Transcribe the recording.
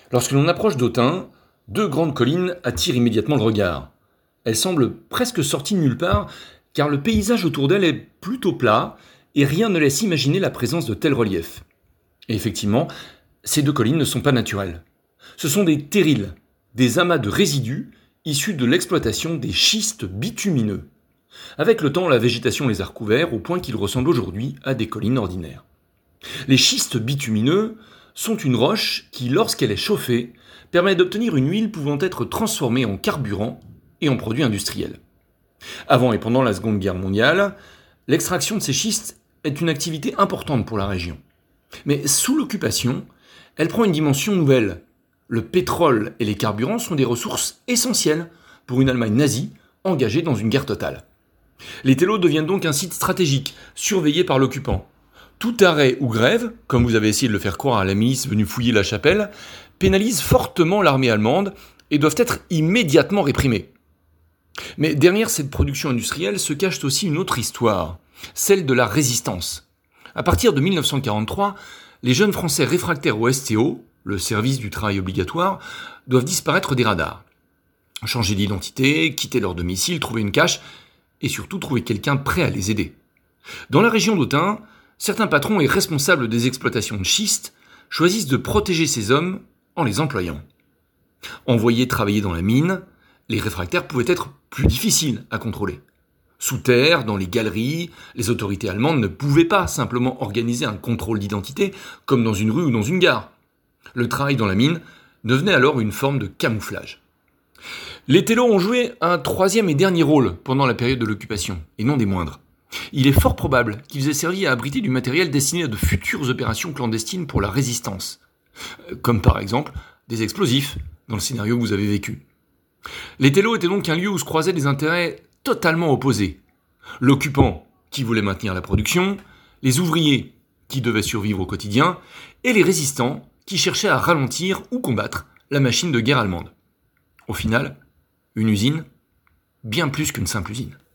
Lorsque l'on approche d'Autun, deux grandes collines attirent immédiatement le regard. Elles semblent presque sorties de nulle part, car le paysage autour d'elles est plutôt plat, et rien ne laisse imaginer la présence de tels reliefs. Et effectivement, ces deux collines ne sont pas naturelles. Ce sont des terrils, des amas de résidus issus de l'exploitation des schistes bitumineux. Avec le temps, la végétation les a recouverts au point qu'ils ressemblent aujourd'hui à des collines ordinaires. Les schistes bitumineux sont une roche qui, lorsqu'elle est chauffée, permet d'obtenir une huile pouvant être transformée en carburant et en produit industriel. Avant et pendant la Seconde Guerre mondiale, l'extraction de ces schistes est une activité importante pour la région. Mais sous l'occupation, elle prend une dimension nouvelle. Le pétrole et les carburants sont des ressources essentielles pour une Allemagne nazie engagée dans une guerre totale. L'Étello devient donc un site stratégique, surveillé par l'occupant. Tout arrêt ou grève, comme vous avez essayé de le faire croire à la milice venue fouiller la chapelle, pénalise fortement l'armée allemande et doivent être immédiatement réprimés. Mais derrière cette production industrielle se cache aussi une autre histoire, celle de la résistance. À partir de 1943, les jeunes Français réfractaires au STO, le service du travail obligatoire, doivent disparaître des radars. Changer d'identité, quitter leur domicile, trouver une cache, et surtout trouver quelqu'un prêt à les aider. Dans la région d'Autun, certains patrons et responsables des exploitations de schiste choisissent de protéger ces hommes en les employant. Envoyés travailler dans la mine, les réfractaires pouvaient être plus difficiles à contrôler. Sous terre, dans les galeries, les autorités allemandes ne pouvaient pas simplement organiser un contrôle d'identité comme dans une rue ou dans une gare. Le travail dans la mine devenait alors une forme de camouflage. Les télos ont joué un troisième et dernier rôle pendant la période de l'occupation, et non des moindres. Il est fort probable qu'ils aient servi à abriter du matériel destiné à de futures opérations clandestines pour la résistance, comme par exemple des explosifs, dans le scénario que vous avez vécu. Les télos étaient donc un lieu où se croisaient des intérêts totalement opposés. L'occupant, qui voulait maintenir la production, les ouvriers, qui devaient survivre au quotidien, et les résistants, qui cherchaient à ralentir ou combattre la machine de guerre allemande. Au final, une usine, bien plus qu'une simple usine.